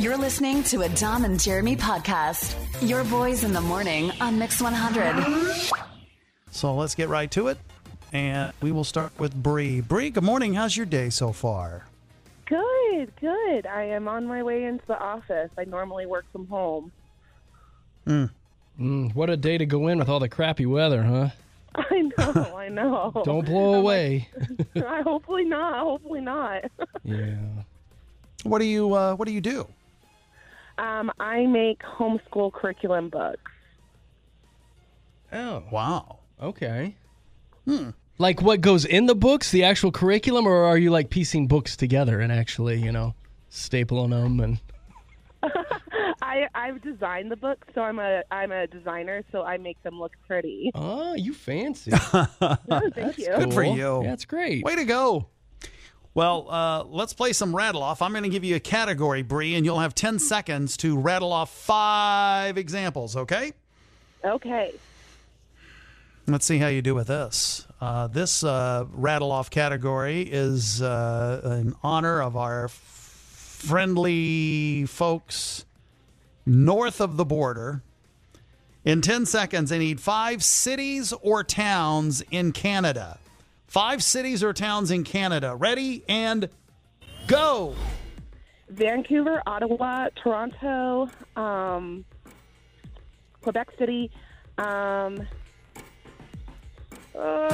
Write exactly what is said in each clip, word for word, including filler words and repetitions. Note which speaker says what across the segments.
Speaker 1: You're listening to a Dom and Jeremy podcast. Your boys in the morning on Mix one hundred.
Speaker 2: So let's get right to it. And we will start with Bree. Bree, good morning. How's your day so far?
Speaker 3: Good, good. I am on my way into the office. I normally work from home.
Speaker 2: Mm.
Speaker 4: Mm, what a day to go in with all the crappy weather, huh?
Speaker 3: I know, I know.
Speaker 4: Don't blow away.
Speaker 3: Like, I hopefully not. Hopefully not.
Speaker 4: Yeah.
Speaker 2: What do you uh, What do you do?
Speaker 3: Um, I make homeschool curriculum books.
Speaker 4: Oh,
Speaker 2: Wow.
Speaker 4: okay.
Speaker 2: Hmm.
Speaker 4: Like what goes in the books, the actual curriculum, or are you like piecing books together and actually, you know, stapling them and?
Speaker 3: I I've designed the books, so I'm a I'm a designer, so I make them look pretty.
Speaker 4: Oh, you fancy.
Speaker 3: Oh, thank you.
Speaker 2: Good for
Speaker 4: Cool.
Speaker 2: you.
Speaker 4: Yeah, that's great.
Speaker 2: Way to go. Well, uh, let's play some rattle off. I'm going to give you a category, Bree, and you'll have ten seconds to rattle off five examples, okay?
Speaker 3: Okay.
Speaker 2: Let's see how you do with this. Uh, this uh, rattle off category is uh, in honor of our f- friendly folks north of the border. In ten seconds, I need five cities or towns in Canada. Five cities or towns in Canada. Ready and go.
Speaker 3: Vancouver, Ottawa, Toronto, um, Quebec City. Um, uh,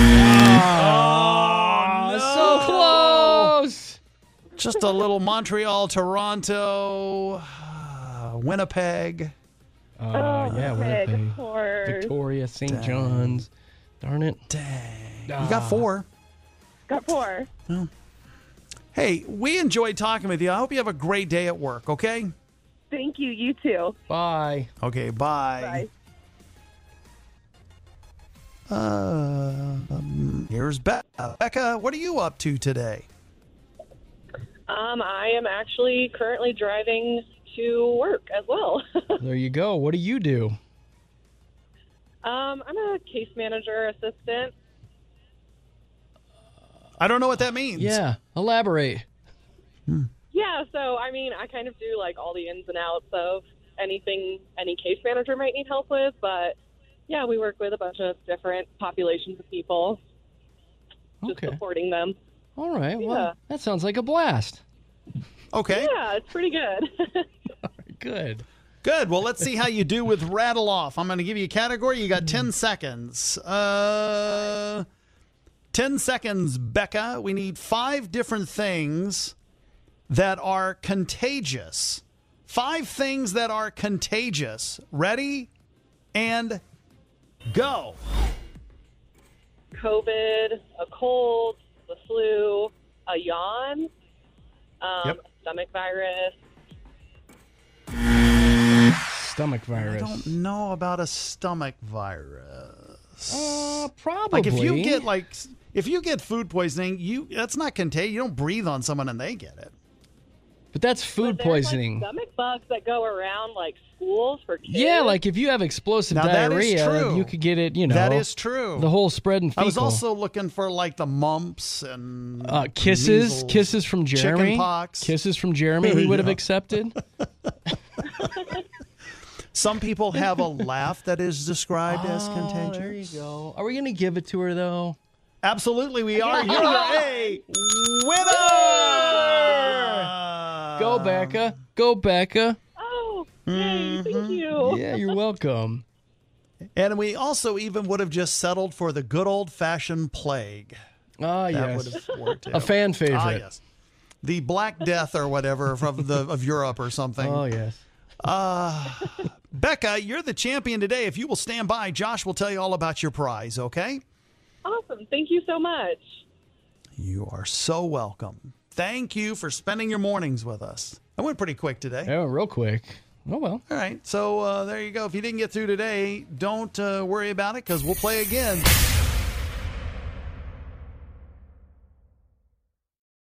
Speaker 4: Oh, so close.
Speaker 2: Just a little Montreal, Toronto, uh, Winnipeg.
Speaker 4: Oh, yeah,
Speaker 3: Winnipeg,
Speaker 4: Winnipeg.
Speaker 3: of course.
Speaker 4: Victoria, Saint John's. Darn it.
Speaker 2: Dang. You
Speaker 4: Ah.
Speaker 2: got four.
Speaker 3: Got four.
Speaker 2: Hey, we enjoyed talking with you. I hope you have a great day at work, okay?
Speaker 3: Thank you. You too.
Speaker 4: Bye.
Speaker 2: Okay, bye.
Speaker 3: Bye.
Speaker 2: Uh, um, here's Be- uh, Becca. What are you up to today?
Speaker 5: Um, I am actually currently driving to work as well.
Speaker 4: There you go. What do you do?
Speaker 5: um, I'm a case manager assistant.
Speaker 2: I don't know what that means.
Speaker 4: Yeah, elaborate.
Speaker 5: Yeah, so I mean, I kind of do like all the ins and outs of anything any case manager might need help with, but yeah, we work with a bunch of different populations of people, just
Speaker 4: Okay.
Speaker 5: supporting them.
Speaker 4: All right. Well,
Speaker 5: Yeah.
Speaker 4: that sounds like a blast.
Speaker 2: Okay.
Speaker 5: Yeah, it's pretty good.
Speaker 4: Good.
Speaker 2: Good. Well, let's see how you do with rattle off. I'm going to give you a category. You got ten seconds. Uh, ten seconds, Becca. We need five different things that are contagious. Five things that are contagious. Ready and go.
Speaker 5: COVID, a cold, the flu, a yawn, um,
Speaker 2: Yep.
Speaker 5: stomach virus.
Speaker 4: Stomach
Speaker 2: I
Speaker 4: virus.
Speaker 2: don't know about a stomach virus.
Speaker 4: Uh, probably.
Speaker 2: Like if you get like if you get food poisoning, you that's not contagious. You don't breathe on someone and they get it.
Speaker 4: But that's food
Speaker 5: But there's,
Speaker 4: poisoning.
Speaker 5: Like, stomach bugs that go around like schools for kids.
Speaker 4: Yeah, like if you have explosive
Speaker 2: Now, that is
Speaker 4: diarrhea,
Speaker 2: true.
Speaker 4: you could get it, you know.
Speaker 2: That is true.
Speaker 4: The whole spread and fecal.
Speaker 2: I was also looking for like the mumps and
Speaker 4: uh, kisses,
Speaker 2: measles,
Speaker 4: kisses from Jeremy.
Speaker 2: chicken pox.
Speaker 4: Kisses from Jeremy we would have
Speaker 2: Yeah.
Speaker 4: accepted.
Speaker 2: Some people have a laugh that is described as
Speaker 4: Oh,
Speaker 2: contagious.
Speaker 4: there you go. Are we going to give it to her though?
Speaker 2: Absolutely, we are. You're a winner.
Speaker 4: Go Becca. Go Becca.
Speaker 5: Oh, yay, thank you.
Speaker 4: Yeah, you're welcome.
Speaker 2: And we also even would have just settled for the good old-fashioned plague.
Speaker 4: Ah,
Speaker 2: That
Speaker 4: yes.
Speaker 2: would have worked.
Speaker 4: A
Speaker 2: out.
Speaker 4: fan favorite.
Speaker 2: Ah, yes. The Black Death or whatever from the of Europe or something.
Speaker 4: Oh, yes.
Speaker 2: Uh, Becca, you're the champion today. If you will stand by, Josh will tell you all about your prize, okay?
Speaker 5: Awesome. Thank you so much.
Speaker 2: You are so welcome. Thank you for spending your mornings with us. That went pretty quick today.
Speaker 4: Oh, real quick. Oh, well.
Speaker 2: All right, so uh, there you go. If you didn't get through today, don't uh, worry about it because we'll play again.